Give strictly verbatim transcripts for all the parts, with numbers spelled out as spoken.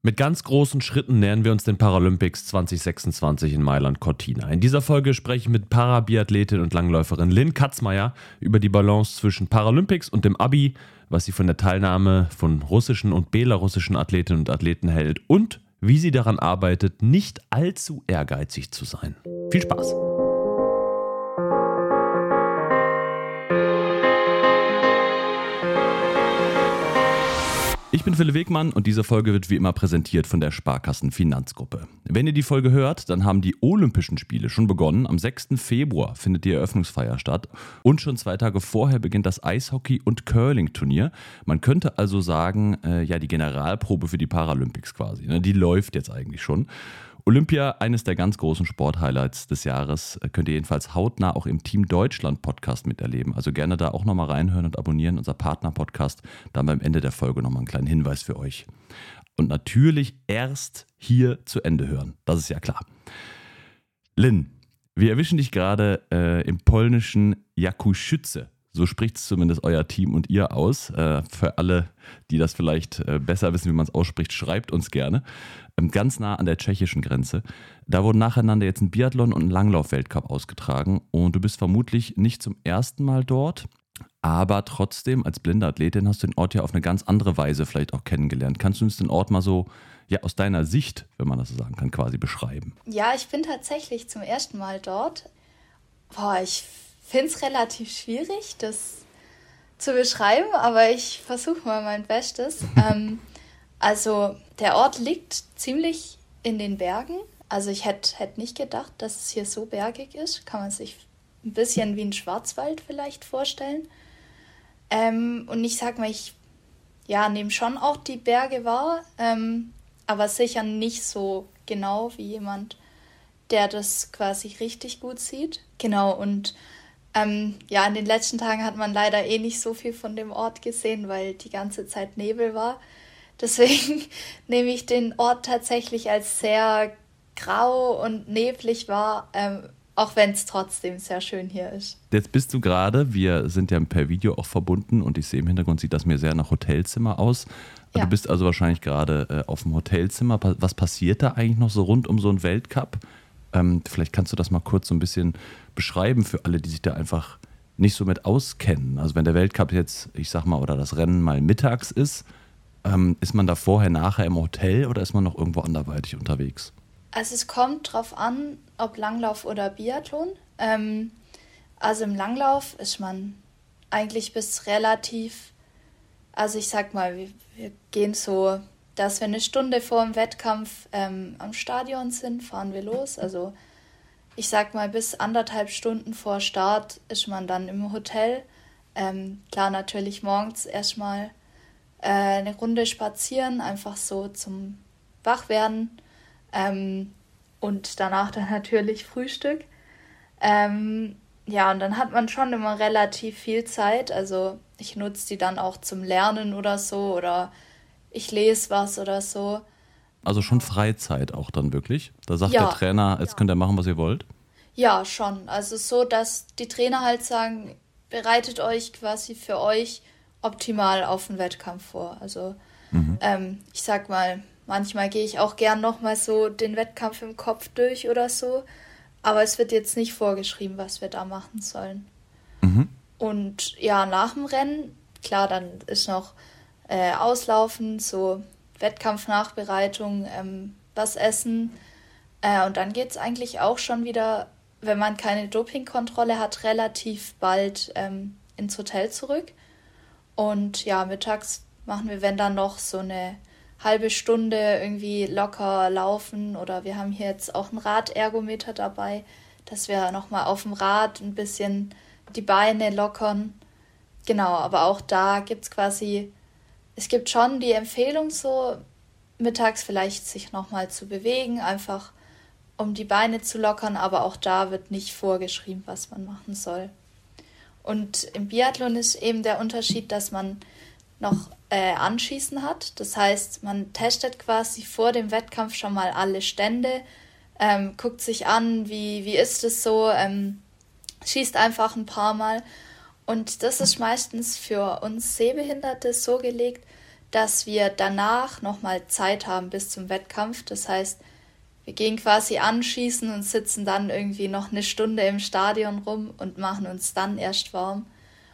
Mit ganz großen Schritten nähern wir uns den Paralympics zwanzig sechsundzwanzig in Mailand Cortina. In dieser Folge spreche ich mit Parabiathletin und Langläuferin Lynn Katzmeier über die Balance zwischen Paralympics und dem Abi, was sie von der Teilnahme von russischen und belarussischen Athletinnen und Athleten hält und wie sie daran arbeitet, nicht allzu ehrgeizig zu sein. Viel Spaß! Ich bin Philipp Wegmann und diese Folge wird wie immer präsentiert von der Sparkassen Finanzgruppe. Wenn ihr die Folge hört, dann haben die Olympischen Spiele schon begonnen. Am sechsten Februar findet die Eröffnungsfeier statt und schon zwei Tage vorher beginnt das Eishockey- und Curling-Turnier. Man könnte also sagen, äh, ja, die Generalprobe für die Paralympics quasi, ne? Die läuft jetzt eigentlich schon. Olympia, eines der ganz großen Sporthighlights des Jahres, könnt ihr jedenfalls hautnah auch im Team Deutschland Podcast miterleben. Also gerne da auch nochmal reinhören und abonnieren, unser Partner-Podcast. Dann beim Ende der Folge nochmal einen kleinen Hinweis für euch. Und natürlich erst hier zu Ende hören, das ist ja klar. Lynn, wir erwischen dich gerade äh, im polnischen Jakuszyce. So spricht es zumindest euer Team und ihr aus. Äh, für alle, die das vielleicht äh, besser wissen, wie man es ausspricht, schreibt uns gerne. Ähm, ganz nah an der tschechischen Grenze. Da wurden nacheinander jetzt ein Biathlon und ein Langlauf-Weltcup ausgetragen. Und du bist vermutlich nicht zum ersten Mal dort. Aber trotzdem, als blinde Athletin hast du den Ort ja auf eine ganz andere Weise vielleicht auch kennengelernt. Kannst du uns den Ort mal so, ja, aus deiner Sicht, wenn man das so sagen kann, quasi beschreiben? Ja, ich bin tatsächlich zum ersten Mal dort. Boah, ich finde es relativ schwierig, das zu beschreiben, aber ich versuche mal mein Bestes. ähm, also der Ort liegt ziemlich in den Bergen. Also ich hätte hätt nicht gedacht, dass es hier so bergig ist. Kann man sich ein bisschen wie ein Schwarzwald vielleicht vorstellen. Ähm, und ich sag mal, ich ja, nehme schon auch die Berge wahr, ähm, aber sicher nicht so genau wie jemand, der das quasi richtig gut sieht. Genau, und Ähm, ja, in den letzten Tagen hat man leider eh nicht so viel von dem Ort gesehen, weil die ganze Zeit Nebel war. Deswegen nehme ich den Ort tatsächlich als sehr grau und neblig wahr, ähm, auch wenn es trotzdem sehr schön hier ist. Jetzt bist du gerade, wir sind ja per Video auch verbunden und ich sehe im Hintergrund, sieht das mir sehr nach Hotelzimmer aus. Ja. Du bist also wahrscheinlich gerade äh, auf dem Hotelzimmer. Was passiert da eigentlich noch so rund um so einen Weltcup? Ähm, vielleicht kannst du das mal kurz so ein bisschen beschreiben für alle, die sich da einfach nicht so mit auskennen. Also wenn der Weltcup jetzt, ich sag mal, oder das Rennen mal mittags ist, ähm, ist man da vorher, nachher im Hotel oder ist man noch irgendwo anderweitig unterwegs? Also es kommt drauf an, ob Langlauf oder Biathlon. Ähm, also im Langlauf ist man eigentlich bis relativ, also ich sag mal, wir, wir gehen so, dass wir eine Stunde vor dem Wettkampf ähm, am Stadion sind, fahren wir los. Also ich sag mal, bis anderthalb Stunden vor Start ist man dann im Hotel. Ähm, klar, natürlich morgens erstmal äh, eine Runde spazieren, einfach so zum Wachwerden. Ähm, und danach dann natürlich Frühstück. Ähm, ja, und dann hat man schon immer relativ viel Zeit. Also ich nutze die dann auch zum Lernen oder so oder ich lese was oder so. Also schon Freizeit auch dann wirklich? Da sagt ja, der Trainer, jetzt ja. könnt ihr machen, was ihr wollt? Ja, schon. Also so, dass die Trainer halt sagen, bereitet euch quasi für euch optimal auf den Wettkampf vor. Also mhm. ähm, ich sag mal, manchmal gehe ich auch gern nochmal so den Wettkampf im Kopf durch oder so. Aber es wird jetzt nicht vorgeschrieben, was wir da machen sollen. Mhm. Und ja, nach dem Rennen, klar, dann ist noch äh, Auslaufen, so Wettkampfnachbereitung, ähm, was essen. Äh, und dann geht es eigentlich auch schon wieder, wenn man keine Dopingkontrolle hat, relativ bald ähm, ins Hotel zurück. Und ja, mittags machen wir, wenn dann noch so eine halbe Stunde irgendwie locker laufen. Oder wir haben hier jetzt auch ein Radergometer dabei, dass wir nochmal auf dem Rad ein bisschen die Beine lockern. Genau, aber auch da gibt es quasi, es gibt schon die Empfehlung so, mittags vielleicht sich nochmal zu bewegen, einfach um die Beine zu lockern, aber auch da wird nicht vorgeschrieben, was man machen soll. Und im Biathlon ist eben der Unterschied, dass man noch äh, Anschießen hat. Das heißt, man testet quasi vor dem Wettkampf schon mal alle Stände, ähm, guckt sich an, wie, wie ist es so, ähm, schießt einfach ein paar Mal. Und das ist meistens für uns Sehbehinderte so gelegt, dass wir danach nochmal Zeit haben bis zum Wettkampf. Das heißt, wir gehen quasi anschießen und sitzen dann irgendwie noch eine Stunde im Stadion rum und machen uns dann erst warm.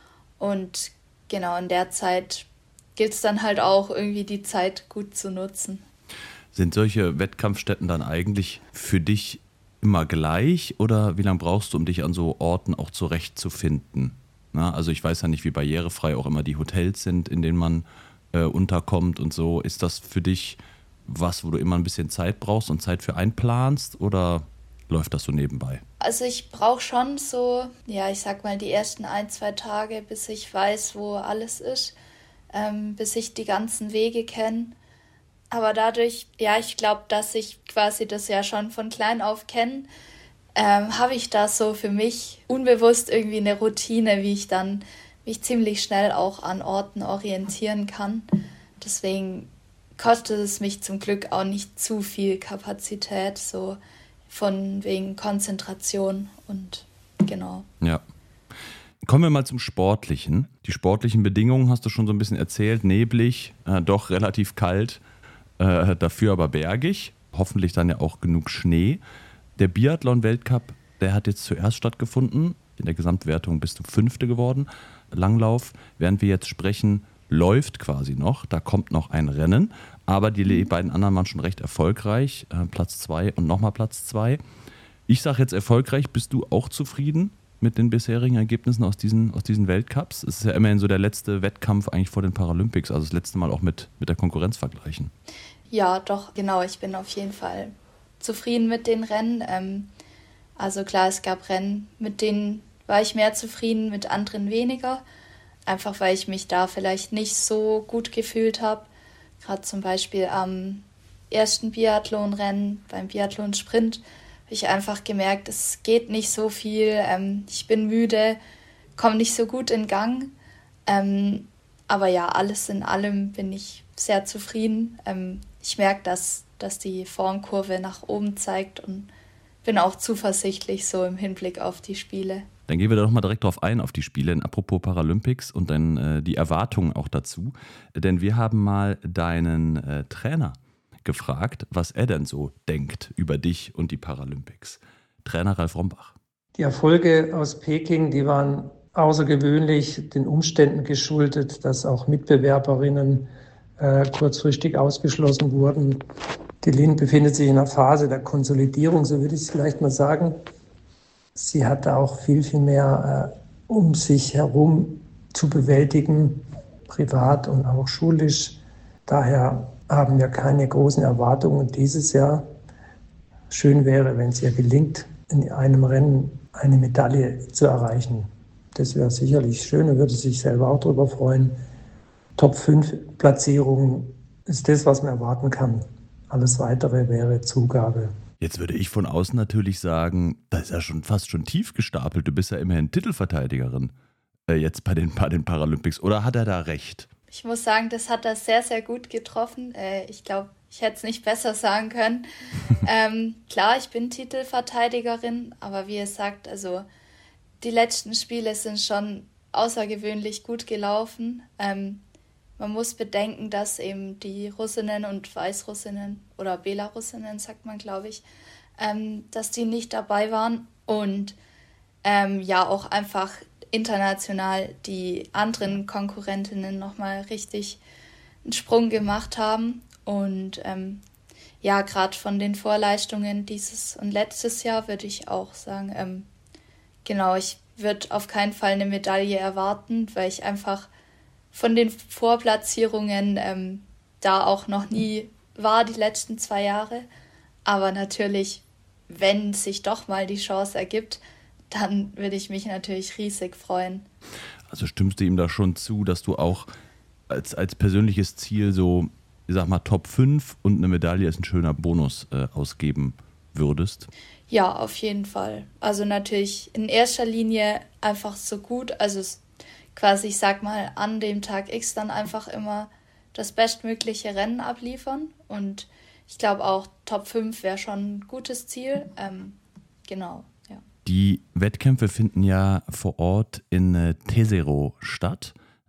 Und genau in der Zeit gilt es dann halt auch irgendwie die Zeit gut zu nutzen. Sind solche Wettkampfstätten dann eigentlich für dich immer gleich oder wie lange brauchst du, um dich an so Orten auch zurechtzufinden? Na, also ich weiß ja nicht, wie barrierefrei auch immer die Hotels sind, in denen man äh, unterkommt und so. Ist das für dich was, wo du immer ein bisschen Zeit brauchst und Zeit für einplanst oder läuft das so nebenbei? Also ich brauche schon so, ja, ich sag mal die ersten ein, zwei Tage, bis ich weiß, wo alles ist, ähm, bis ich die ganzen Wege kenne. Aber dadurch, ja, ich glaube, dass ich quasi das ja schon von klein auf kenne, ähm, habe ich da so für mich unbewusst irgendwie eine Routine, wie ich dann mich ziemlich schnell auch an Orten orientieren kann. Deswegen kostet es mich zum Glück auch nicht zu viel Kapazität, so von wegen Konzentration und genau. Ja. Kommen wir mal zum Sportlichen. Die sportlichen Bedingungen hast du schon so ein bisschen erzählt, neblig, äh, doch relativ kalt. Äh, dafür aber bergig, hoffentlich dann ja auch genug Schnee. Der Biathlon-Weltcup, der hat jetzt zuerst stattgefunden. In der Gesamtwertung bist du Fünfte geworden. Langlauf, während wir jetzt sprechen, läuft quasi noch. Da kommt noch ein Rennen. Aber die beiden anderen waren schon recht erfolgreich. Äh, Platz zwei und nochmal Platz zwei. Ich sage jetzt erfolgreich. Bist du auch zufrieden mit den bisherigen Ergebnissen aus diesen, aus diesen Weltcups? Es ist ja immerhin so der letzte Wettkampf eigentlich vor den Paralympics, also das letzte Mal auch mit, mit der Konkurrenz vergleichen. Ja, doch, genau. Ich bin auf jeden Fall zufrieden mit den Rennen. Ähm, also klar, es gab Rennen, mit denen war ich mehr zufrieden, mit anderen weniger. Einfach weil ich mich da vielleicht nicht so gut gefühlt habe. Gerade zum Beispiel am ersten Biathlon-Rennen, beim Biathlon-Sprint, habe ich einfach gemerkt, es geht nicht so viel. Ähm, ich bin müde, komme nicht so gut in Gang. Ähm, aber ja, alles in allem bin ich sehr zufrieden. Ähm, ich merke, dass, dass die Formkurve nach oben zeigt und bin auch zuversichtlich so im Hinblick auf die Spiele. Dann gehen wir da doch mal direkt drauf ein, auf die Spiele, apropos Paralympics und dann äh, die Erwartungen auch dazu. Denn wir haben mal deinen äh, Trainer gefragt, was er denn so denkt über dich und die Paralympics. Trainer Ralf Rombach. Die Erfolge aus Peking, die waren außergewöhnlich den Umständen geschuldet, dass auch Mitbewerberinnen äh, kurzfristig ausgeschlossen wurden. Die Lin befindet sich in einer Phase der Konsolidierung, so würde ich es vielleicht mal sagen. Sie hatte auch viel, viel mehr äh, um sich herum zu bewältigen, privat und auch schulisch. Daher haben wir keine großen Erwartungen dieses Jahr. Schön wäre, wenn es ihr gelingt, in einem Rennen eine Medaille zu erreichen. Das wäre sicherlich schön und würde sich selber auch darüber freuen. Top fünf Platzierung ist das, was man erwarten kann. Alles Weitere wäre Zugabe. Jetzt würde ich von außen natürlich sagen, das ist ja schon fast schon tief gestapelt. Du bist ja immerhin Titelverteidigerin äh, jetzt bei den, bei den Paralympics. Oder hat er da recht? Ich muss sagen, das hat er sehr, sehr gut getroffen. Äh, ich glaube, ich hätte es nicht besser sagen können. ähm, klar, ich bin Titelverteidigerin, aber wie ihr sagt, also die letzten Spiele sind schon außergewöhnlich gut gelaufen. Ähm, man muss bedenken, dass eben die Russinnen und Weißrussinnen oder Belarusinnen, sagt man, glaube ich, ähm, dass die nicht dabei waren und ähm, ja auch einfach international die anderen Konkurrentinnen nochmal richtig einen Sprung gemacht haben. Und ähm, ja, gerade von den Vorleistungen dieses und letztes Jahr würde ich auch sagen, ähm, genau, ich würde auf keinen Fall eine Medaille erwarten, weil ich einfach von den Vorplatzierungen ähm, da auch noch nie war die letzten zwei Jahre. Aber natürlich, wenn sich doch mal die Chance ergibt, dann würde ich mich natürlich riesig freuen. Also stimmst du ihm da schon zu, dass du auch als, als persönliches Ziel so, ich sag mal, Top fünf und eine Medaille ist ein schöner Bonus äh, ausgeben würdest? Ja, auf jeden Fall. Also natürlich in erster Linie einfach so gut, also quasi, ich sag mal, an dem Tag X dann einfach immer das bestmögliche Rennen abliefern. Und ich glaube auch Top fünf wäre schon ein gutes Ziel. Ähm, genau, ja. Die Wettkämpfe finden ja vor Ort in äh, Tesero statt.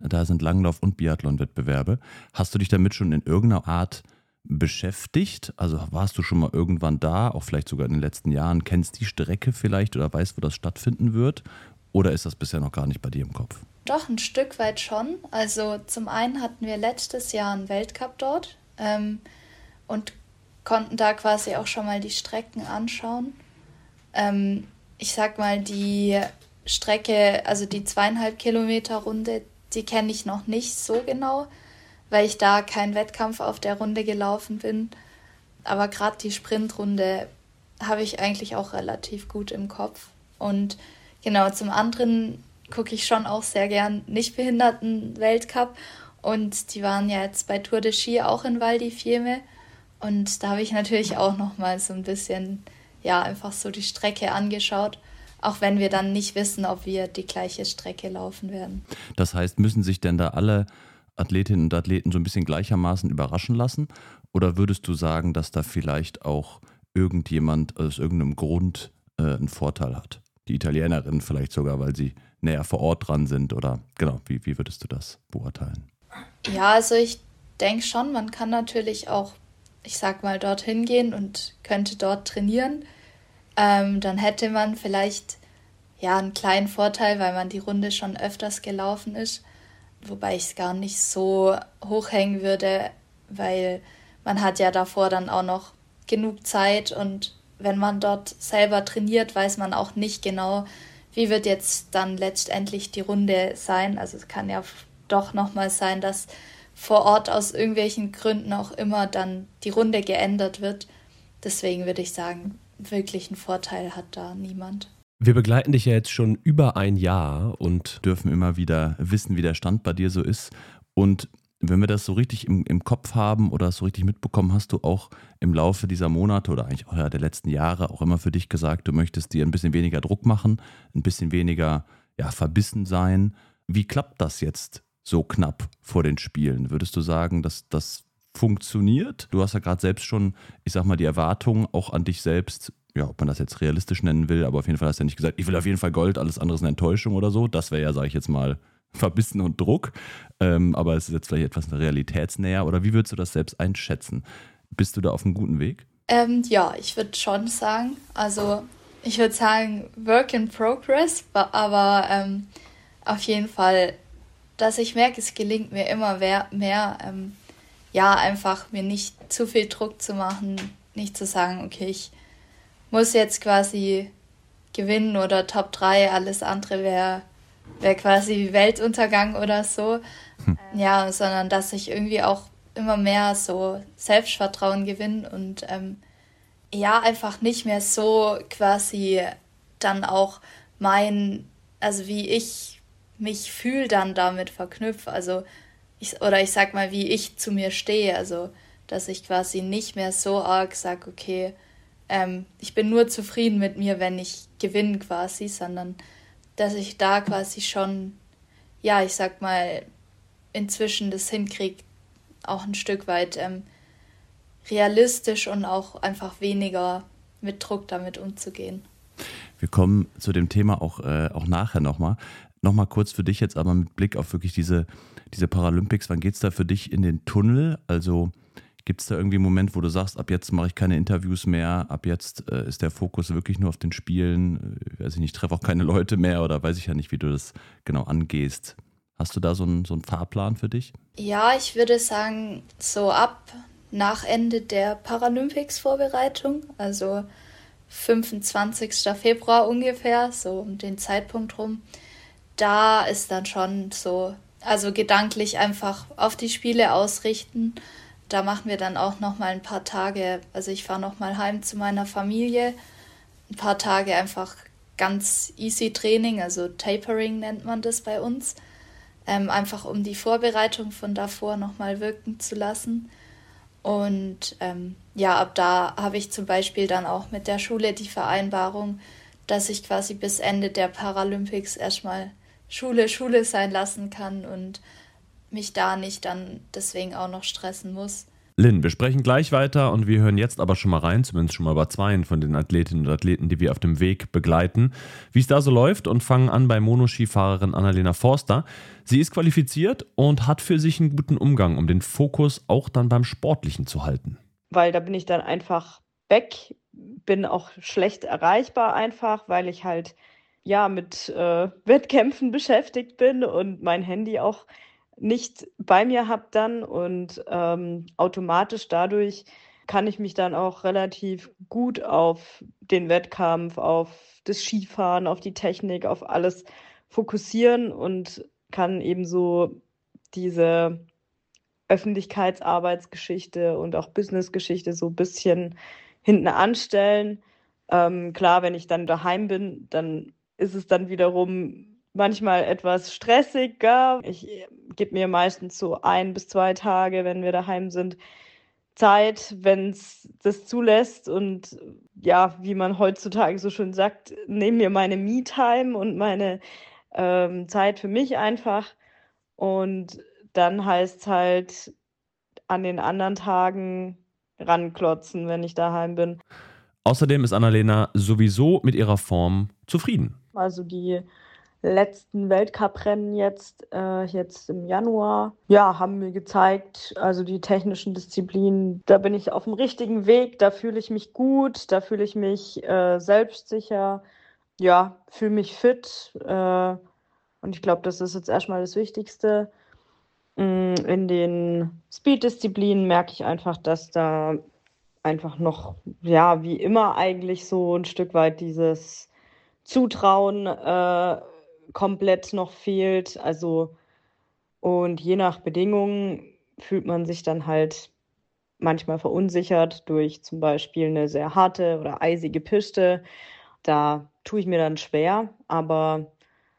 Da sind Langlauf- und Biathlon-Wettbewerbe. Hast du dich damit schon in irgendeiner Art beschäftigt? Also warst du schon mal irgendwann da, auch vielleicht sogar in den letzten Jahren, kennst die Strecke vielleicht oder weißt, wo das stattfinden wird? Oder ist das bisher noch gar nicht bei dir im Kopf? Doch, ein Stück weit schon. Also zum einen hatten wir letztes Jahr einen Weltcup dort ähm, und konnten da quasi auch schon mal die Strecken anschauen. Ähm, ich sag mal, die Strecke, also die zweieinhalb Kilometer Runde, die kenne ich noch nicht so genau, weil ich da keinen Wettkampf auf der Runde gelaufen bin. Aber gerade die Sprintrunde habe ich eigentlich auch relativ gut im Kopf. Und genau, zum anderen gucke ich schon auch sehr gern Nichtbehinderten-Weltcup. Und die waren ja jetzt bei Tour de Ski auch in Val di Fiemme. Und da habe ich natürlich auch noch mal so ein bisschen, ja, einfach so die Strecke angeschaut. Auch wenn wir dann nicht wissen, ob wir die gleiche Strecke laufen werden. Das heißt, müssen sich denn da alle Athletinnen und Athleten so ein bisschen gleichermaßen überraschen lassen? Oder würdest du sagen, dass da vielleicht auch irgendjemand aus irgendeinem Grund äh, einen Vorteil hat? Die Italienerinnen vielleicht sogar, weil sie näher vor Ort dran sind? Oder genau, wie, wie würdest du das beurteilen? Ja, also ich denke schon, man kann natürlich auch, ich sag mal, dorthin gehen und könnte dort trainieren. Ähm, dann hätte man vielleicht ja einen kleinen Vorteil, weil man die Runde schon öfters gelaufen ist. Wobei ich es gar nicht so hochhängen würde, weil man hat ja davor dann auch noch genug Zeit und wenn man dort selber trainiert, weiß man auch nicht genau, wie wird jetzt dann letztendlich die Runde sein. Also es kann ja doch nochmal sein, dass vor Ort aus irgendwelchen Gründen auch immer dann die Runde geändert wird. Deswegen würde ich sagen, wirklich einen Vorteil hat da niemand. Wir begleiten dich ja jetzt schon über ein Jahr und dürfen immer wieder wissen, wie der Stand bei dir so ist. Und wenn wir das so richtig im, im Kopf haben oder so richtig mitbekommen, hast du auch im Laufe dieser Monate oder eigentlich auch ja, der letzten Jahre auch immer für dich gesagt, du möchtest dir ein bisschen weniger Druck machen, ein bisschen weniger ja, verbissen sein. Wie klappt das jetzt so knapp vor den Spielen? Würdest du sagen, dass das funktioniert? Du hast ja gerade selbst schon, ich sag mal, die Erwartungen auch an dich selbst, ja, ob man das jetzt realistisch nennen will, aber auf jeden Fall hast du ja nicht gesagt, ich will auf jeden Fall Gold, alles andere ist eine Enttäuschung oder so. Das wäre ja, sage ich jetzt mal, Verbissen und Druck. Ähm, aber es ist jetzt vielleicht etwas realitätsnäher. Oder wie würdest du das selbst einschätzen? Bist du da auf einem guten Weg? Ähm, ja, ich würde schon sagen, also ich würde sagen, Work in Progress, aber ähm, auf jeden Fall, dass ich merke, es gelingt mir immer mehr, mehr ähm, ja, einfach mir nicht zu viel Druck zu machen, nicht zu sagen, okay, ich muss jetzt quasi gewinnen oder Top drei, alles andere wäre wär quasi Weltuntergang oder so. Hm. Ja, sondern dass ich irgendwie auch immer mehr so Selbstvertrauen gewinne und ähm, ja, einfach nicht mehr so quasi dann auch mein, also wie ich mich fühle dann damit verknüpfe, also ich, oder ich sag mal, wie ich zu mir stehe, also dass ich quasi nicht mehr so arg sage, okay, ähm, ich bin nur zufrieden mit mir, wenn ich gewinne quasi, sondern dass ich da quasi schon, ja, ich sag mal, inzwischen das hinkriege, auch ein Stück weit ähm, realistisch und auch einfach weniger mit Druck damit umzugehen. Wir kommen zu dem Thema auch, äh, auch nachher nochmal. Nochmal kurz für dich jetzt aber mit Blick auf wirklich diese, diese Paralympics. Wann geht es da für dich in den Tunnel? Also gibt es da irgendwie einen Moment, wo du sagst, ab jetzt mache ich keine Interviews mehr, ab jetzt äh, ist der Fokus wirklich nur auf den Spielen, äh, weiß ich nicht, treffe auch keine Leute mehr oder weiß ich ja nicht, wie du das genau angehst. Hast du da so einen, so einen Fahrplan für dich? Ja, ich würde sagen, so ab nach Ende der Paralympics-Vorbereitung, also fünfundzwanzigsten Februar ungefähr, so um den Zeitpunkt rum, da ist dann schon so, also gedanklich einfach auf die Spiele ausrichten. Da machen wir dann auch noch mal ein paar Tage, also ich fahre noch mal heim zu meiner Familie, ein paar Tage einfach ganz easy Training, also Tapering nennt man das bei uns, ähm, einfach um die Vorbereitung von davor noch mal wirken zu lassen. Und ähm, ja, ab da habe ich zum Beispiel dann auch mit der Schule die Vereinbarung, dass ich quasi bis Ende der Paralympics erstmal Schule, Schule sein lassen kann und mich da nicht dann deswegen auch noch stressen muss. Lynn, wir sprechen gleich weiter und wir hören jetzt aber schon mal rein, zumindest schon mal bei zweien von den Athletinnen und Athleten, die wir auf dem Weg begleiten, wie es da so läuft, und fangen an bei Monoskifahrerin Annalena Forster. Sie ist qualifiziert und hat für sich einen guten Umgang, um den Fokus auch dann beim Sportlichen zu halten. Weil da bin ich dann einfach weg, bin auch schlecht erreichbar einfach, weil ich halt ja mit äh, Wettkämpfen beschäftigt bin und mein Handy auch nicht bei mir habe dann, und ähm, automatisch dadurch kann ich mich dann auch relativ gut auf den Wettkampf, auf das Skifahren, auf die Technik, auf alles fokussieren und kann eben so diese Öffentlichkeitsarbeitsgeschichte und auch Businessgeschichte so ein bisschen hinten anstellen. Ähm, klar, wenn ich dann daheim bin, dann ist es dann wiederum manchmal etwas stressiger. Ich gebe mir meistens so ein bis zwei Tage, wenn wir daheim sind, Zeit, wenn es das zulässt. Und ja, wie man heutzutage so schön sagt, nehme mir meine Me-Time und meine ähm, Zeit für mich einfach. Und dann heißt es halt an den anderen Tagen ranklotzen, wenn ich daheim bin. Außerdem ist Annalena sowieso mit ihrer Form zufrieden. Also die letzten Weltcuprennen jetzt, äh, jetzt im Januar, ja, haben mir gezeigt, also die technischen Disziplinen, da bin ich auf dem richtigen Weg, da fühle ich mich gut, da fühle ich mich äh, selbstsicher, ja, fühle mich fit äh, und ich glaube, das ist jetzt erstmal das Wichtigste. In den Speed-Disziplinen merke ich einfach, dass da einfach noch, ja, wie immer eigentlich so ein Stück weit dieses Zutrauen äh, komplett noch fehlt. Also, und je nach Bedingungen fühlt man sich dann halt manchmal verunsichert durch zum Beispiel eine sehr harte oder eisige Piste. Da tue ich mir dann schwer, aber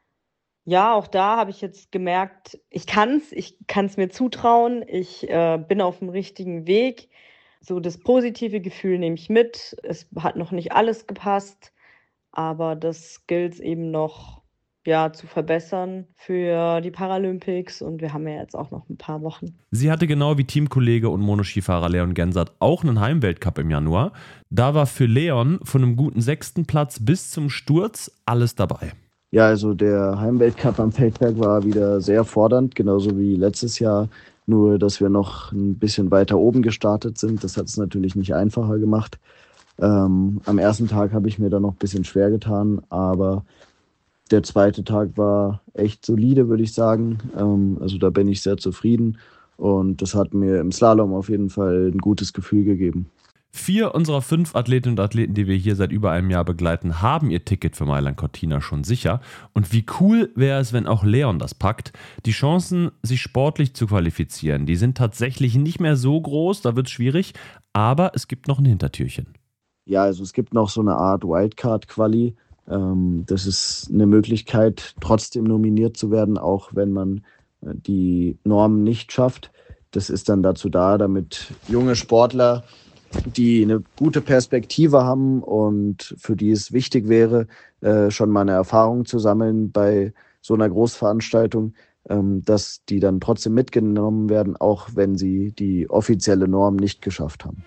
ja, auch da habe ich jetzt gemerkt, ich kann's, ich kann's mir zutrauen, ich äh, bin auf dem richtigen Weg. So das positive Gefühl nehme ich mit. Es hat noch nicht alles gepasst, aber das gilt eben noch ja, zu verbessern für die Paralympics, und wir haben ja jetzt auch noch ein paar Wochen. Sie hatte genau wie Teamkollege und Monoskifahrer Leon Gensert auch einen Heimweltcup im Januar. Da war für Leon von einem guten sechsten Platz bis zum Sturz alles dabei. Ja, also der Heimweltcup am Feldberg war wieder sehr fordernd, genauso wie letztes Jahr. Nur, dass wir noch ein bisschen weiter oben gestartet sind, das hat es natürlich nicht einfacher gemacht. Ähm, am ersten Tag habe ich mir da noch ein bisschen schwer getan, aber der zweite Tag war echt solide, würde ich sagen. Ähm, also da bin ich sehr zufrieden und das hat mir im Slalom auf jeden Fall ein gutes Gefühl gegeben. Vier unserer fünf Athletinnen und Athleten, die wir hier seit über einem Jahr begleiten, haben ihr Ticket für Mailand Cortina schon sicher. Und wie cool wäre es, wenn auch Leon das packt. Die Chancen, sich sportlich zu qualifizieren, die sind tatsächlich nicht mehr so groß, da wird es schwierig, aber es gibt noch ein Hintertürchen. Ja, also es gibt noch so eine Art Wildcard-Quali. Ähm, das ist eine Möglichkeit, trotzdem nominiert zu werden, auch wenn man äh, die Normen nicht schafft. Das ist dann dazu da, damit junge Sportler, die eine gute Perspektive haben und für die es wichtig wäre, äh, schon mal eine Erfahrung zu sammeln bei so einer Großveranstaltung, ähm, dass die dann trotzdem mitgenommen werden, auch wenn sie die offizielle Norm nicht geschafft haben.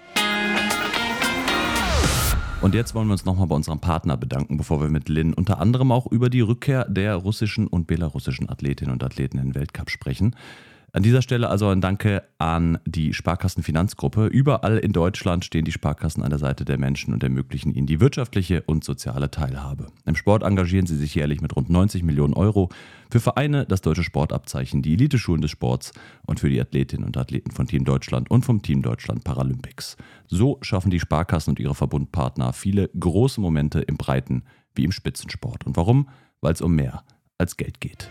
Und jetzt wollen wir uns nochmal bei unserem Partner bedanken, bevor wir mit Lynn unter anderem auch über die Rückkehr der russischen und belarussischen Athletinnen und Athleten in den Weltcup sprechen. An dieser Stelle also ein Danke an die Sparkassen-Finanzgruppe. Überall in Deutschland stehen die Sparkassen an der Seite der Menschen und ermöglichen ihnen die wirtschaftliche und soziale Teilhabe. Im Sport engagieren sie sich jährlich mit rund neunzig Millionen Euro für Vereine, das deutsche Sportabzeichen, die Eliteschulen des Sports und für die Athletinnen und Athleten von Team Deutschland und vom Team Deutschland Paralympics. So schaffen die Sparkassen und ihre Verbundpartner viele große Momente im Breiten- wie im Spitzensport. Und warum? Weil es um mehr als Geld geht.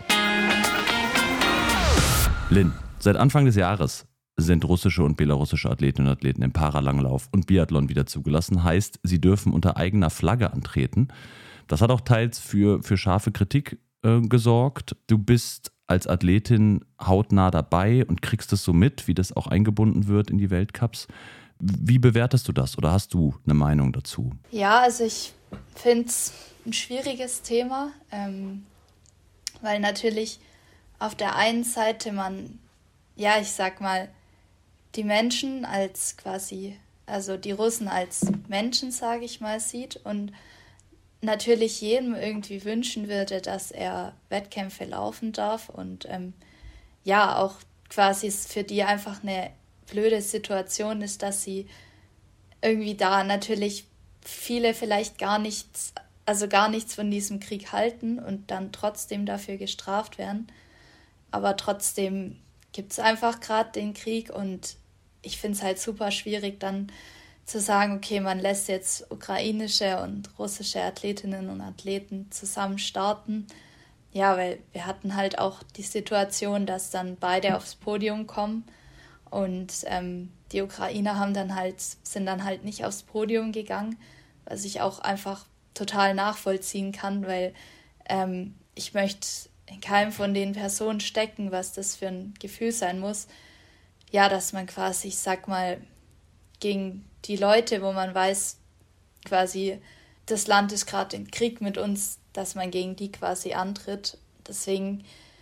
Lynn, seit Anfang des Jahres sind russische und belarussische Athletinnen und Athleten im Paralanglauf und Biathlon wieder zugelassen. Heißt, sie dürfen unter eigener Flagge antreten. Das hat auch teils für, für scharfe Kritik äh, gesorgt. Du bist als Athletin hautnah dabei und kriegst es so mit, wie das auch eingebunden wird in die Weltcups. Wie bewertest du das oder hast du eine Meinung dazu? Ja, also ich finde es ein schwieriges Thema, ähm, weil natürlich auf der einen Seite man, ja, ich sag mal, die Menschen als quasi, also die Russen als Menschen, sage ich mal, sieht und natürlich jedem irgendwie wünschen würde, dass er Wettkämpfe laufen darf und ähm, ja, auch quasi es für die einfach eine blöde Situation ist, dass sie irgendwie da natürlich viele vielleicht gar nichts, also gar nichts von diesem Krieg halten und dann trotzdem dafür gestraft werden. Aber trotzdem gibt es einfach gerade den Krieg und ich finde es halt super schwierig dann zu sagen, okay, man lässt jetzt ukrainische und russische Athletinnen und Athleten zusammen starten. Ja, weil wir hatten halt auch die Situation, dass dann beide aufs Podium kommen und ähm, die Ukrainer haben dann halt, sind dann halt nicht aufs Podium gegangen, was ich auch einfach total nachvollziehen kann, weil ähm, ich möchte in keinem von den Personen stecken, was das für ein Gefühl sein muss. Ja, dass man quasi, ich sag mal, gegen die Leute, wo man weiß, quasi, das Land ist gerade im Krieg mit uns, dass man gegen die quasi antritt. Deswegen,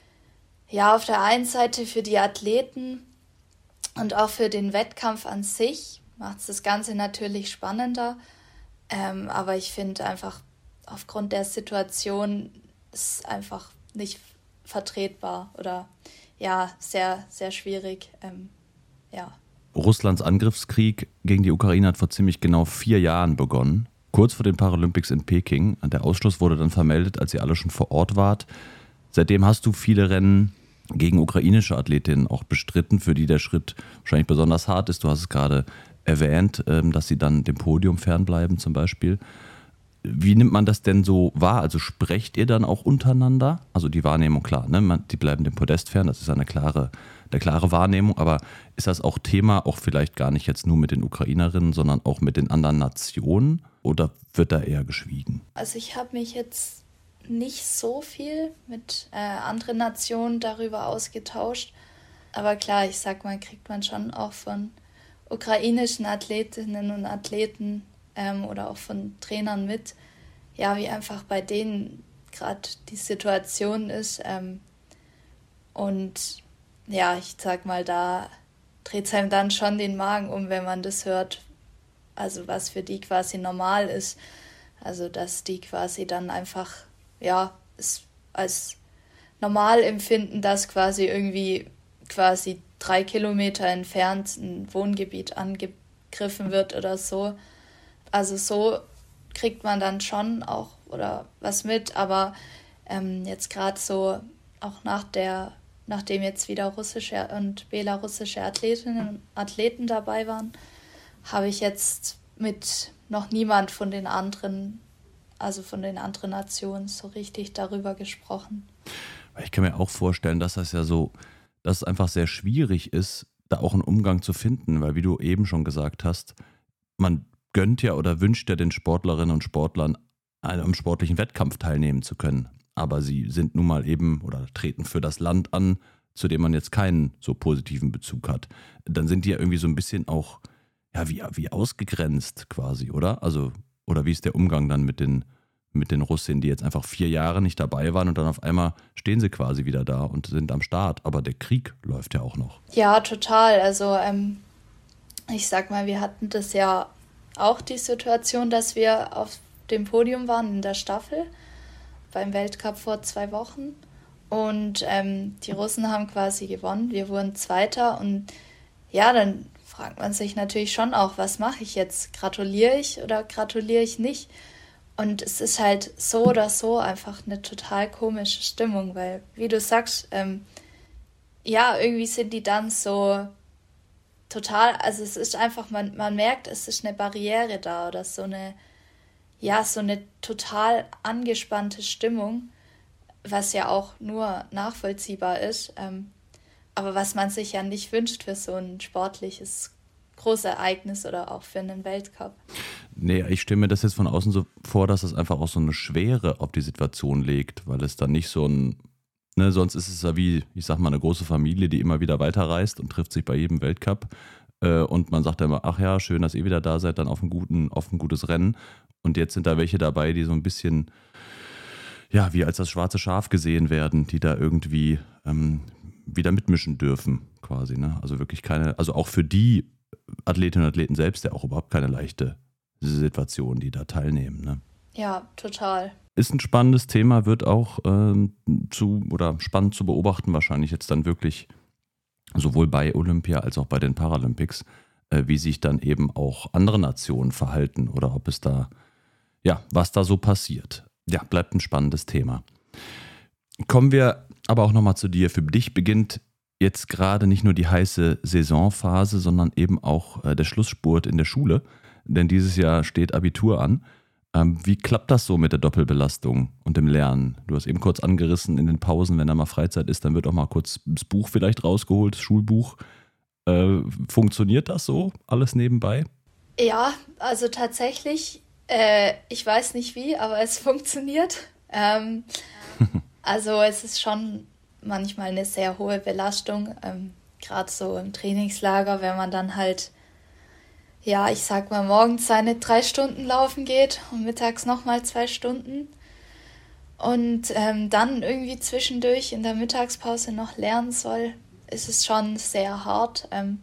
ja, auf der einen Seite für die Athleten und auch für den Wettkampf an sich macht es das Ganze natürlich spannender. Ähm, aber ich finde einfach, aufgrund der Situation ist es einfach nicht vertretbar oder ja, sehr, sehr schwierig. Ähm, ja. Russlands Angriffskrieg gegen die Ukraine hat vor ziemlich genau vier Jahren begonnen. Kurz vor den Paralympics in Peking. Der Ausschluss wurde dann vermeldet, als ihr alle schon vor Ort wart. Seitdem hast du viele Rennen gegen ukrainische Athletinnen auch bestritten, für die der Schritt wahrscheinlich besonders hart ist. Du hast es gerade erwähnt, dass sie dann dem Podium fernbleiben zum Beispiel. Wie nimmt man das denn so wahr? Also sprecht ihr dann auch untereinander? Also die Wahrnehmung, klar, ne? Man, die bleiben dem Podest fern, das ist eine klare, eine klare Wahrnehmung. Aber ist das auch Thema, auch vielleicht gar nicht jetzt nur mit den Ukrainerinnen, sondern auch mit den anderen Nationen? Oder wird da eher geschwiegen? Also ich habe mich jetzt nicht so viel mit äh, anderen Nationen darüber ausgetauscht. Aber klar, ich sag mal, kriegt man schon auch von ukrainischen Athletinnen und Athleten ähm, oder auch von Trainern mit, ja, wie einfach bei denen gerade die Situation ist. Ähm, und ja, ich sag mal, da dreht es einem dann schon den Magen um, wenn man das hört, also was für die quasi normal ist. Also dass die quasi dann einfach, ja, es als normal empfinden, dass quasi irgendwie quasi drei Kilometer entfernt ein Wohngebiet angegriffen wird oder so. Also so kriegt man dann schon auch oder was mit, aber ähm, jetzt gerade so auch nach der, nachdem jetzt wieder russische und belarussische Athletinnen und Athleten dabei waren, habe ich jetzt mit noch niemand von den anderen, also von den anderen Nationen so richtig darüber gesprochen. Ich kann mir auch vorstellen, dass das ja so, dass es einfach sehr schwierig ist, da auch einen Umgang zu finden, weil wie du eben schon gesagt hast, man gönnt ja oder wünscht ja den Sportlerinnen und Sportlern, an einem sportlichen Wettkampf teilnehmen zu können. Aber sie sind nun mal eben oder treten für das Land an, zu dem man jetzt keinen so positiven Bezug hat. Dann sind die ja irgendwie so ein bisschen auch, ja, wie, wie ausgegrenzt quasi, oder? Also, oder wie ist der Umgang dann mit den, mit den Russinnen, die jetzt einfach vier Jahre nicht dabei waren und dann auf einmal stehen sie quasi wieder da und sind am Start. Aber der Krieg läuft ja auch noch. Ja, total. Also, ähm, ich sag mal, wir hatten das ja auch die Situation, dass wir auf dem Podium waren in der Staffel beim Weltcup vor zwei Wochen und ähm, die Russen haben quasi gewonnen, wir wurden Zweiter und ja, dann fragt man sich natürlich schon auch, was mache ich jetzt? Gratuliere ich oder gratuliere ich nicht? Und es ist halt so oder so einfach eine total komische Stimmung, weil, wie du sagst, ähm, ja, irgendwie sind die dann so total, also es ist einfach, man, man merkt, es ist eine Barriere da oder so eine, ja, so eine total angespannte Stimmung, was ja auch nur nachvollziehbar ist, ähm, aber was man sich ja nicht wünscht für so ein sportliches Großereignis oder auch für einen Weltcup. Nee, ich stelle mir das jetzt von außen so vor, dass es einfach auch so eine Schwere auf die Situation legt, weil es dann nicht so ein, ne, sonst ist es ja wie, ich sag mal, eine große Familie, die immer wieder weiterreist und trifft sich bei jedem Weltcup äh, und man sagt dann immer, ach ja, schön, dass ihr wieder da seid, dann auf ein, guten, auf ein gutes Rennen und jetzt sind da welche dabei, die so ein bisschen, ja, wie als das schwarze Schaf gesehen werden, die da irgendwie ähm, wieder mitmischen dürfen quasi, ne? Also wirklich keine, also auch für die Athletinnen und Athleten selbst ja auch überhaupt keine leichte Situation, die da teilnehmen, ne? Ja, total. Ist ein spannendes Thema, wird auch ähm, zu oder spannend zu beobachten, wahrscheinlich jetzt dann wirklich sowohl bei Olympia als auch bei den Paralympics, äh, wie sich dann eben auch andere Nationen verhalten oder ob es da, ja, was da so passiert. Ja, bleibt ein spannendes Thema. Kommen wir aber auch nochmal zu dir. Für dich beginnt jetzt gerade nicht nur die heiße Saisonphase, sondern eben auch äh, der Schlussspurt in der Schule, denn dieses Jahr steht Abitur an. Ähm, wie klappt das so mit der Doppelbelastung und dem Lernen? Du hast eben kurz angerissen, in den Pausen, wenn da mal Freizeit ist, dann wird auch mal kurz das Buch vielleicht rausgeholt, das Schulbuch. Äh, funktioniert das so, alles nebenbei? Ja, also tatsächlich, äh, ich weiß nicht wie, aber es funktioniert. Ähm, also es ist schon manchmal eine sehr hohe Belastung, ähm, gerade so im Trainingslager, wenn man dann halt, ja, ich sag mal, morgens seine drei Stunden laufen geht und mittags nochmal zwei Stunden und ähm, dann irgendwie zwischendurch in der Mittagspause noch lernen soll, ist es schon sehr hart. Ähm,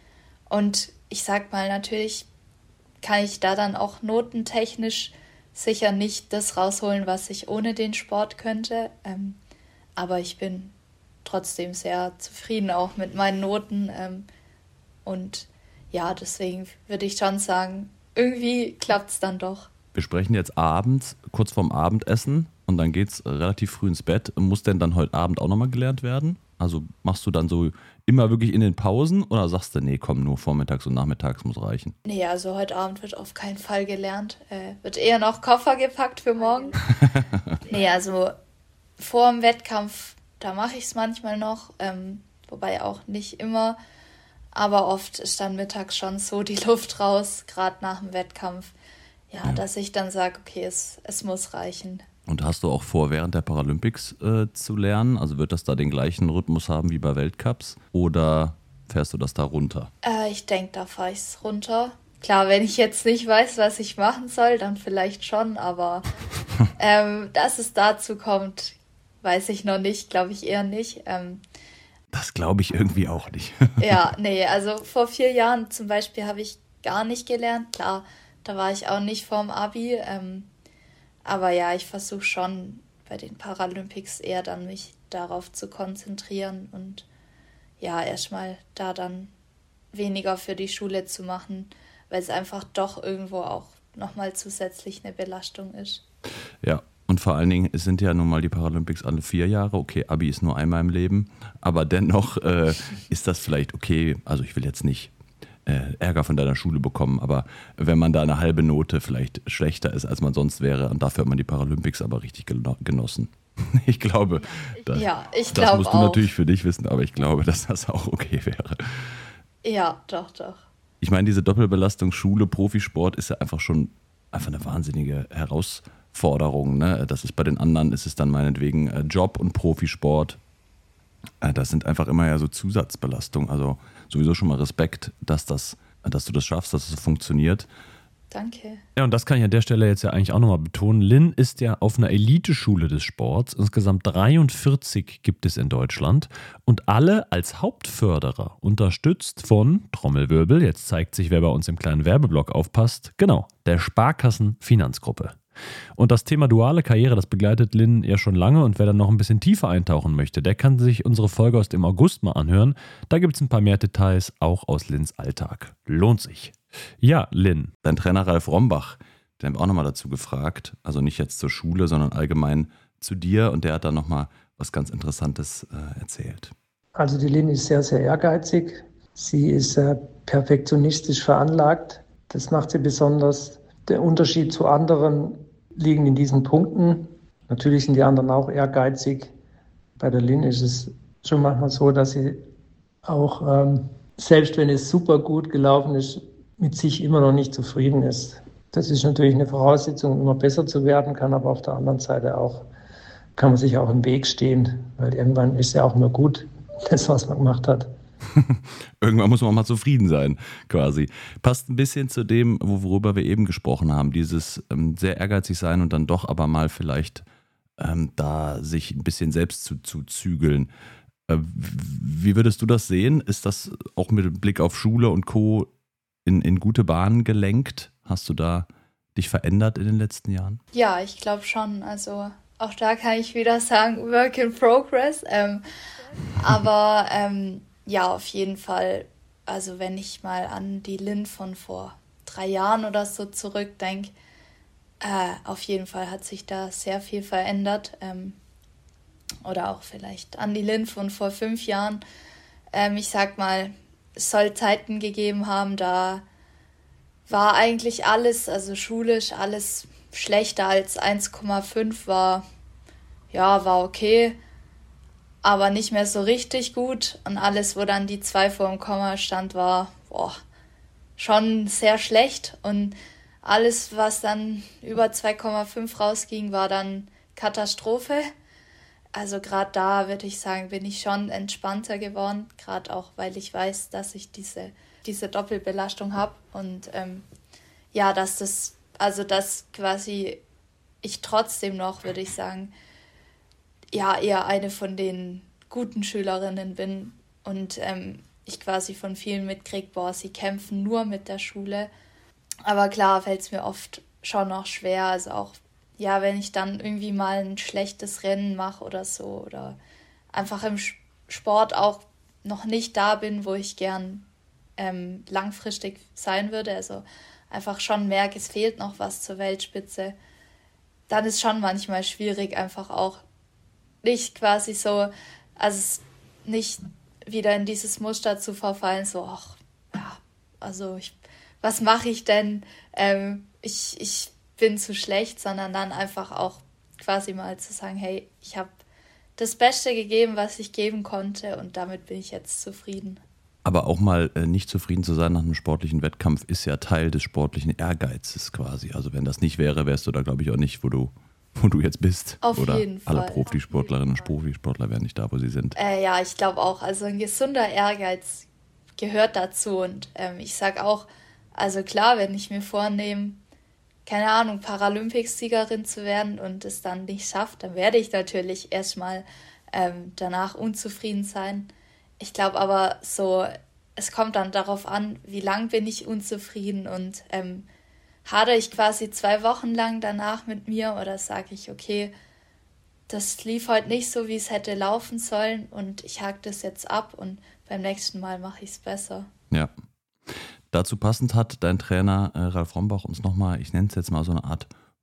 und ich sag mal, natürlich kann ich da dann auch notentechnisch sicher nicht das rausholen, was ich ohne den Sport könnte. Ähm, aber ich bin trotzdem sehr zufrieden auch mit meinen Noten. Ähm, und ja, deswegen würde ich schon sagen, irgendwie klappt es dann doch. Wir sprechen jetzt abends, kurz vorm Abendessen und dann geht es relativ früh ins Bett. Muss denn dann heute Abend auch nochmal gelernt werden? Also machst du dann so immer wirklich in den Pausen oder sagst du, nee, komm, nur vormittags und nachmittags muss reichen? Nee, also heute Abend wird auf keinen Fall gelernt. Äh, wird eher noch Koffer gepackt für morgen. Nee, also vor dem Wettkampf, da mache ich es manchmal noch, ähm, wobei auch nicht immer. Aber oft ist dann mittags schon so die Luft raus, gerade nach dem Wettkampf, ja, ja. dass ich dann sage, okay, es, es muss reichen. Und hast du auch vor, während der Paralympics äh, zu lernen? Also wird das da den gleichen Rhythmus haben wie bei Weltcups? Oder fährst du das da runter? Äh, ich denke, da fahre ich es runter. Klar, wenn ich jetzt nicht weiß, was ich machen soll, dann vielleicht schon. Aber ähm, dass es dazu kommt, weiß ich noch nicht, glaube ich eher nicht. Ähm, das glaube ich irgendwie auch nicht. Ja, nee, also vor vier Jahren zum Beispiel habe ich gar nicht gelernt. Klar, da war ich auch nicht vorm Abi. Ähm, aber ja, ich versuche schon bei den Paralympics eher dann mich darauf zu konzentrieren und ja, erstmal da dann weniger für die Schule zu machen, weil es einfach doch irgendwo auch nochmal zusätzlich eine Belastung ist. Ja. Und vor allen Dingen, es sind ja nun mal die Paralympics alle vier Jahre. Okay, Abi ist nur einmal im Leben. Aber dennoch äh, ist das vielleicht okay. Also ich will jetzt nicht äh, Ärger von deiner Schule bekommen. Aber wenn man da eine halbe Note vielleicht schlechter ist, als man sonst wäre. Und dafür hat man die Paralympics aber richtig genossen. Ich glaube, das, ja, ich das glaub musst du auch. natürlich für dich wissen. Aber ich glaube, dass das auch okay wäre. Ja, doch, doch. Ich meine, diese Doppelbelastung Schule, Profisport ist ja einfach schon einfach eine wahnsinnige Herausforderung. Forderungen, ne? Das ist bei den anderen, ist es dann meinetwegen äh, Job und Profisport. Äh, das sind einfach immer ja so Zusatzbelastungen. Also sowieso schon mal Respekt, dass, das, dass du das schaffst, dass es funktioniert. Danke. Ja, und das kann ich an der Stelle jetzt ja eigentlich auch nochmal betonen. Lynn ist ja auf einer Eliteschule des Sports. Insgesamt dreiundvierzig gibt es in Deutschland und alle als Hauptförderer unterstützt von, Trommelwirbel, jetzt zeigt sich, wer bei uns im kleinen Werbeblock aufpasst, genau, der Sparkassen Finanzgruppe. Und das Thema duale Karriere, das begleitet Lynn ja schon lange und wer dann noch ein bisschen tiefer eintauchen möchte, der kann sich unsere Folge aus dem August mal anhören. Da gibt es ein paar mehr Details, auch aus Lynns Alltag. Lohnt sich. Ja, Lynn. Dein Trainer Ralf Rombach, den haben wir auch nochmal dazu gefragt, also nicht jetzt zur Schule, sondern allgemein zu dir und der hat da nochmal was ganz Interessantes äh, erzählt. Also die Lynn ist sehr, sehr ehrgeizig. Sie ist äh, perfektionistisch veranlagt. Das macht sie besonders. Der Unterschied zu anderen liegen in diesen Punkten. Natürlich sind die anderen auch ehrgeizig. Bei der Lynn ist es schon manchmal so, dass sie auch, ähm, selbst wenn es super gut gelaufen ist, mit sich immer noch nicht zufrieden ist. Das ist natürlich eine Voraussetzung, immer besser zu werden, kann aber auf der anderen Seite auch, kann man sich auch im Weg stehen, weil irgendwann ist ja auch mal gut, das, was man gemacht hat. Irgendwann muss man auch mal zufrieden sein, quasi. Passt ein bisschen zu dem, worüber wir eben gesprochen haben, dieses ähm, sehr ehrgeizig sein und dann doch aber mal vielleicht ähm, da sich ein bisschen selbst zu, zu zügeln. Äh, wie würdest du das sehen? Ist das auch mit Blick auf Schule und Co. in, in gute Bahnen gelenkt? Hast du da dich verändert in den letzten Jahren? Ja, ich glaube schon. Also auch da kann ich wieder sagen, Work in Progress. Ähm, aber ähm, ja, auf jeden Fall. Also wenn ich mal an die Lynn von vor drei Jahren oder so zurückdenke, äh, auf jeden Fall hat sich da sehr viel verändert. Ähm, oder auch vielleicht an die Lynn von vor fünf Jahren. Ähm, ich sag mal, es soll Zeiten gegeben haben, da war eigentlich alles, also schulisch alles schlechter als eins Komma fünf war, ja, war okay, aber nicht mehr so richtig gut. Und alles, wo dann die zwei vor dem Komma stand, war boah, schon sehr schlecht. Und alles, was dann über zwei Komma fünf rausging, war dann Katastrophe. Also gerade da würde ich sagen, bin ich schon entspannter geworden, gerade auch, weil ich weiß, dass ich diese, diese Doppelbelastung habe und ähm, ja, dass das, also dass quasi ich trotzdem noch, würde ich sagen, ja, eher eine von den guten Schülerinnen bin und ähm, ich quasi von vielen mitkriege, boah, sie kämpfen nur mit der Schule. Aber klar fällt es mir oft schon noch schwer, also auch ja, wenn ich dann irgendwie mal ein schlechtes Rennen mache oder so oder einfach im Sport auch noch nicht da bin, wo ich gern ähm, langfristig sein würde, also einfach schon merke, es fehlt noch was zur Weltspitze, dann ist schon manchmal schwierig, einfach auch nicht quasi so, also nicht wieder in dieses Muster zu verfallen, so, ach, ja, also ich, was mache ich denn? Ähm, ich, ich bin zu schlecht, sondern dann einfach auch quasi mal zu sagen, hey, ich habe das Beste gegeben, was ich geben konnte und damit bin ich jetzt zufrieden. Aber auch mal äh, nicht zufrieden zu sein nach einem sportlichen Wettkampf ist ja Teil des sportlichen Ehrgeizes quasi. Also wenn das nicht wäre, wärst du da glaube ich auch nicht, wo du, wo du jetzt bist. Auf Oder jeden alle Fall. Profisportlerinnen und Profisportler wären nicht da, wo sie sind. Äh, ja, ich glaube auch, also ein gesunder Ehrgeiz gehört dazu und ähm, ich sage auch, also klar, wenn ich mir vornehme, keine Ahnung, Paralympics-Siegerin zu werden und es dann nicht schafft, dann werde ich natürlich erstmal ähm, danach unzufrieden sein. Ich glaube aber so, es kommt dann darauf an, wie lang bin ich unzufrieden und ähm, hadere ich quasi zwei Wochen lang danach mit mir oder sage ich, okay, das lief heute nicht so, wie es hätte laufen sollen und ich hake das jetzt ab und beim nächsten Mal mache ich es besser. Ja. Dazu passend hat dein Trainer äh, Ralf Rombach uns nochmal, ich nenne es jetzt mal so eine Art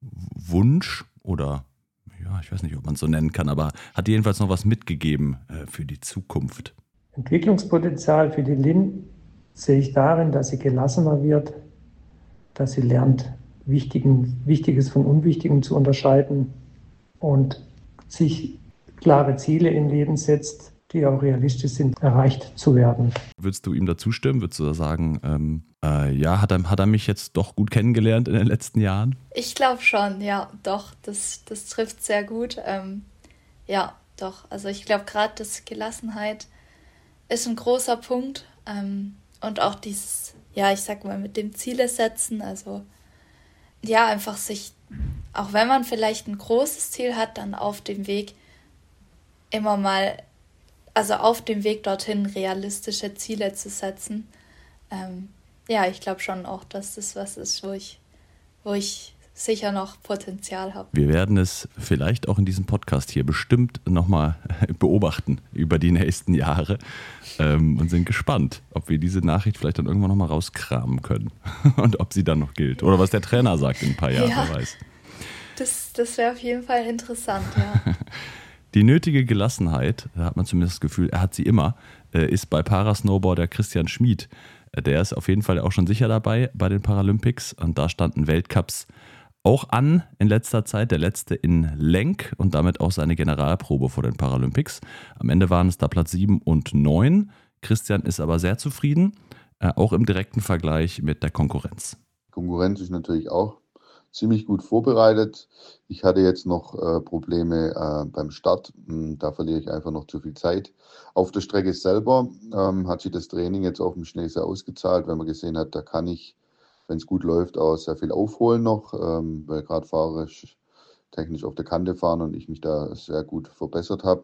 Wunsch oder ja, ich weiß nicht, ob man es so nennen kann, aber hat dir jedenfalls noch was mitgegeben äh, für die Zukunft. Entwicklungspotenzial für die Lynn sehe ich darin, dass sie gelassener wird, dass sie lernt, Wichtigen, Wichtiges von Unwichtigem zu unterscheiden und sich klare Ziele im Leben setzt, die auch realistisch sind, erreicht zu werden. Würdest du ihm dazu stimmen? Würdest du da sagen, ähm, äh, ja, hat er, hat er mich jetzt doch gut kennengelernt in den letzten Jahren? Ich glaube schon, ja, doch, das, das trifft sehr gut. Ähm, ja, doch, also ich glaube gerade, dass Gelassenheit ist ein großer Punkt ähm, und auch dieses, ja, ich sag mal, mit dem Ziele setzen, also ja, einfach sich, auch wenn man vielleicht ein großes Ziel hat, dann auf dem Weg immer mal, also auf dem Weg dorthin realistische Ziele zu setzen. Ähm, ja, ich glaube schon auch, dass das was ist, wo ich, wo ich sicher noch Potenzial habe. Wir werden es vielleicht auch in diesem Podcast hier bestimmt nochmal beobachten über die nächsten Jahre ähm, und sind gespannt, ob wir diese Nachricht vielleicht dann irgendwann nochmal rauskramen können und ob sie dann noch gilt. Oder was der Trainer sagt in ein paar Jahren, Ja, wer weiß. Das, das wäre auf jeden Fall interessant, ja. Die nötige Gelassenheit, da hat man zumindest das Gefühl, er hat sie immer, äh, ist bei Parasnowboarder Christian Schmid. Äh, der ist auf jeden Fall auch schon sicher dabei bei den Paralympics und da standen Weltcups auch an in letzter Zeit, der letzte in Lenk und damit auch seine Generalprobe vor den Paralympics. Am Ende waren es da Platz sieben und neun. Christian ist aber sehr zufrieden, äh, auch im direkten Vergleich mit der Konkurrenz. Konkurrenz ist natürlich auch ziemlich gut vorbereitet. Ich hatte jetzt noch äh, Probleme äh, beim Start. Da verliere ich einfach noch zu viel Zeit. Auf der Strecke selber ähm, hat sich das Training jetzt auf dem Schnee sehr ausgezahlt, weil man gesehen hat, da kann ich, wenn es gut läuft, auch sehr viel aufholen noch, ähm, weil gerade fahrerisch technisch auf der Kante fahren und ich mich da sehr gut verbessert habe.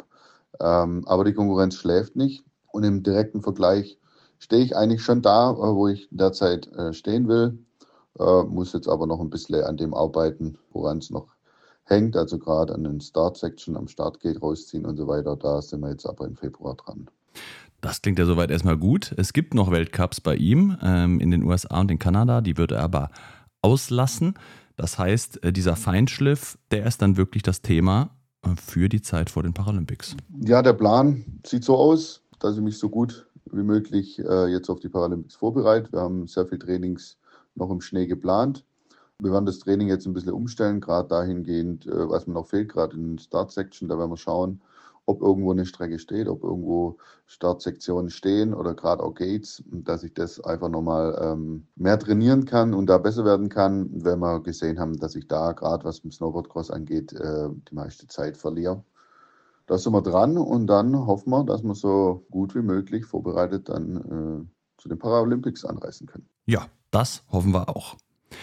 Ähm, aber die Konkurrenz schläft nicht. Und im direkten Vergleich stehe ich eigentlich schon da, wo ich derzeit äh, stehen will. Äh, muss jetzt aber noch ein bisschen an dem arbeiten, woran es noch hängt. Also gerade an den Start-Section, am Startgate rausziehen und so weiter. Da sind wir jetzt aber im Februar dran. Das klingt ja soweit erstmal gut. Es gibt noch Weltcups bei ihm ähm, in den U S A und in Kanada. Die wird er aber auslassen. Das heißt, dieser Feinschliff, der ist dann wirklich das Thema für die Zeit vor den Paralympics. Ja, der Plan sieht so aus, dass ich mich so gut wie möglich äh, jetzt auf die Paralympics vorbereite. Wir haben sehr viel Trainings noch im Schnee geplant. Wir werden das Training jetzt ein bisschen umstellen, gerade dahingehend, äh, was mir noch fehlt, gerade in der Start-Section. Da werden wir schauen, ob irgendwo eine Strecke steht, ob irgendwo Startsektionen stehen oder gerade auch Gates, dass ich das einfach nochmal ähm, mehr trainieren kann und da besser werden kann, wenn wir gesehen haben, dass ich da gerade, was mit Snowboardcross angeht, äh, die meiste Zeit verliere. Da sind wir dran und dann hoffen wir, dass wir so gut wie möglich vorbereitet dann äh, zu den Paralympics anreisen können. Ja, das hoffen wir auch.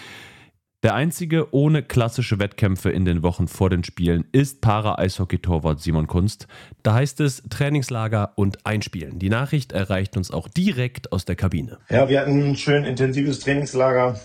Der einzige ohne klassische Wettkämpfe in den Wochen vor den Spielen ist Para-Eishockey-Torwart Simon Kunst. Da heißt es Trainingslager und Einspielen. Die Nachricht erreicht uns auch direkt aus der Kabine. Ja, wir hatten ein schön intensives Trainingslager.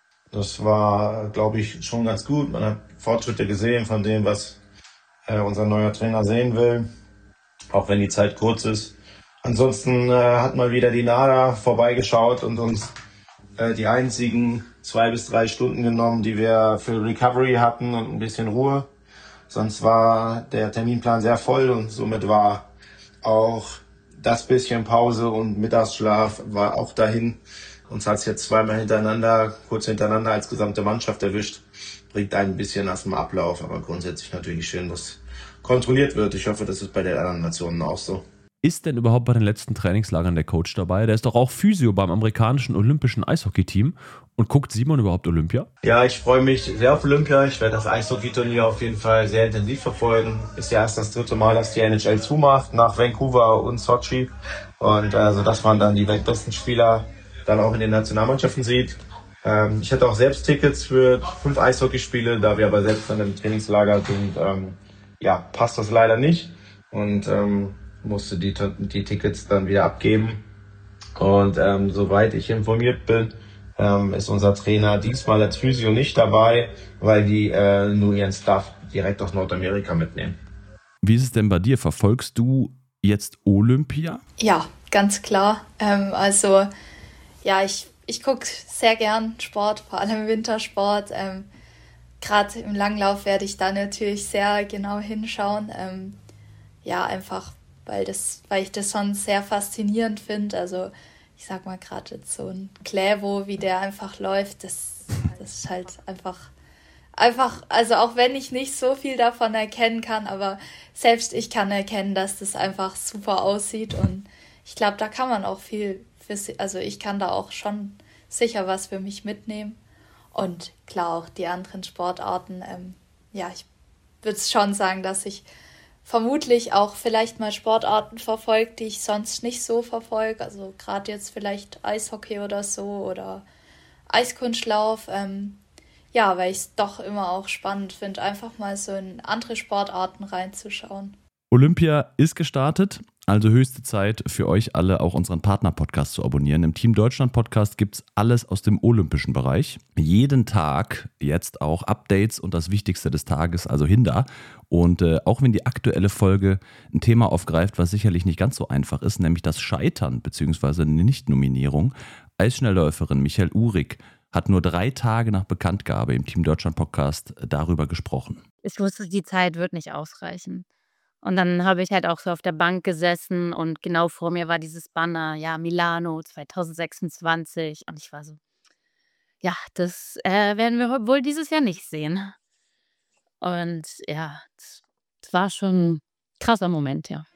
Das war, glaube ich, schon ganz gut. Man hat Fortschritte gesehen von dem, was äh, unser neuer Trainer sehen will, auch wenn die Zeit kurz ist. Ansonsten äh, hat mal wieder die NADA vorbeigeschaut und uns äh, die einzigen zwei bis drei Stunden genommen, die wir für Recovery hatten und ein bisschen Ruhe. Sonst war der Terminplan sehr voll und somit war auch das bisschen Pause und Mittagsschlaf war auch dahin. Uns hat es jetzt zweimal hintereinander, kurz hintereinander als gesamte Mannschaft erwischt. Bringt einen ein bisschen aus dem Ablauf, aber grundsätzlich natürlich schön, dass kontrolliert wird. Ich hoffe, das ist bei den anderen Nationen auch so. Ist denn überhaupt bei den letzten Trainingslagern der Coach dabei? Der ist doch auch Physio beim amerikanischen olympischen Eishockey-Team. Und guckt Simon überhaupt Olympia? Ja, ich freue mich sehr auf Olympia. Ich werde das Eishockey-Turnier auf jeden Fall sehr intensiv verfolgen. Ist ja erst das dritte Mal, dass die N H L zumacht, nach Vancouver und Sochi. Und also, dass man dann die weltbesten Spieler dann auch in den Nationalmannschaften sieht. Ähm, ich hatte auch selbst Tickets für fünf Eishockeyspiele, da wir aber selbst dann im Trainingslager sind. Ähm, ja, passt das leider nicht. Und ähm, musste die, die Tickets dann wieder abgeben. Und ähm, soweit ich informiert bin, ähm, ist unser Trainer diesmal als Physio nicht dabei, weil die äh, nur ihren Staff direkt aus Nordamerika mitnehmen. Wie ist es denn bei dir? Verfolgst du jetzt Olympia? Ja, ganz klar. Ähm, also ja, ich, ich gucke sehr gern Sport, vor allem Wintersport. Ähm, Gerade im Langlauf werde ich da natürlich sehr genau hinschauen. Ähm, ja, einfach weil das, weil ich das schon sehr faszinierend finde. Also ich sag mal gerade jetzt so ein Klävo, wie der einfach läuft, das, das ist halt einfach, einfach, also auch wenn ich nicht so viel davon erkennen kann, aber selbst ich kann erkennen, dass das einfach super aussieht und ich glaube, da kann man auch viel, für, also ich kann da auch schon sicher was für mich mitnehmen und klar auch die anderen Sportarten, ähm, ja, ich würde schon sagen, dass ich vermutlich auch vielleicht mal Sportarten verfolgt, die ich sonst nicht so verfolge. Also gerade jetzt vielleicht Eishockey oder so oder Eiskunstlauf. Ähm, ja, weil ich es doch immer auch spannend finde, einfach mal so in andere Sportarten reinzuschauen. Olympia ist gestartet, also höchste Zeit für euch alle auch unseren Partner-Podcast zu abonnieren. Im Team Deutschland Podcast gibt es alles aus dem olympischen Bereich. Jeden Tag jetzt auch Updates und das Wichtigste des Tages, also Hinda. Und äh, auch wenn die aktuelle Folge ein Thema aufgreift, was sicherlich nicht ganz so einfach ist, nämlich das Scheitern bzw. eine Nichtnominierung. Eisschnellläuferin Michael Uhrig hat nur drei Tage nach Bekanntgabe im Team Deutschland Podcast darüber gesprochen. Ich wusste, die Zeit wird nicht ausreichen. Und dann habe ich halt auch so auf der Bank gesessen und genau vor mir war dieses Banner, ja, Milano zwanzig sechsundzwanzig. Und ich war so, ja, das äh, werden wir wohl dieses Jahr nicht sehen. Und ja, es war schon ein krasser Moment, ja.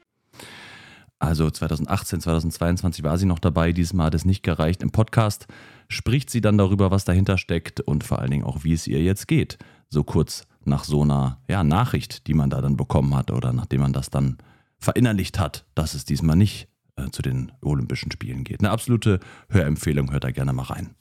Also zwanzig achtzehn, zwanzig zweiundzwanzig war sie noch dabei, dieses Mal hat es nicht gereicht. Im Podcast spricht sie dann darüber, was dahinter steckt und vor allen Dingen auch, wie es ihr jetzt geht. So kurz nach so einer ja, Nachricht, die man da dann bekommen hat oder nachdem man das dann verinnerlicht hat, dass es diesmal nicht äh, zu den Olympischen Spielen geht. Eine absolute Hörempfehlung, hört da gerne mal rein.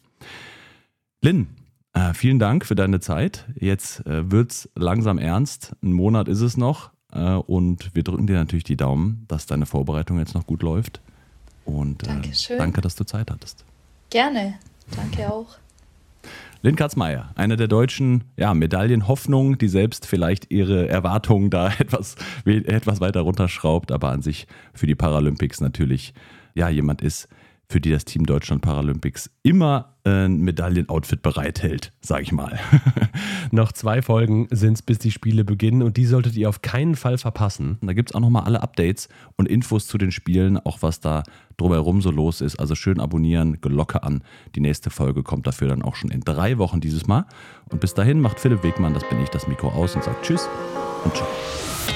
Lynn, äh, vielen Dank für deine Zeit. Jetzt äh, wird's langsam ernst. Ein Monat ist es noch. Äh, und wir drücken dir natürlich die Daumen, dass deine Vorbereitung jetzt noch gut läuft. Und äh, danke, dass du Zeit hattest. Gerne. Danke auch. Lynn Katzmeier, eine der deutschen ja, Medaillenhoffnungen, die selbst vielleicht ihre Erwartungen da etwas, etwas weiter runterschraubt, aber an sich für die Paralympics natürlich ja, jemand ist, für die das Team Deutschland Paralympics immer ein Medaillenoutfit bereithält, sag ich mal. Noch zwei Folgen sind es, bis die Spiele beginnen und die solltet ihr auf keinen Fall verpassen. Da gibt es auch nochmal alle Updates und Infos zu den Spielen, auch was da drumherum so los ist. Also schön abonnieren, Glocke an. Die nächste Folge kommt dafür dann auch schon in drei Wochen dieses Mal. Und bis dahin macht Philipp Wegmann, das bin ich, das Mikro aus und sagt Tschüss und ciao.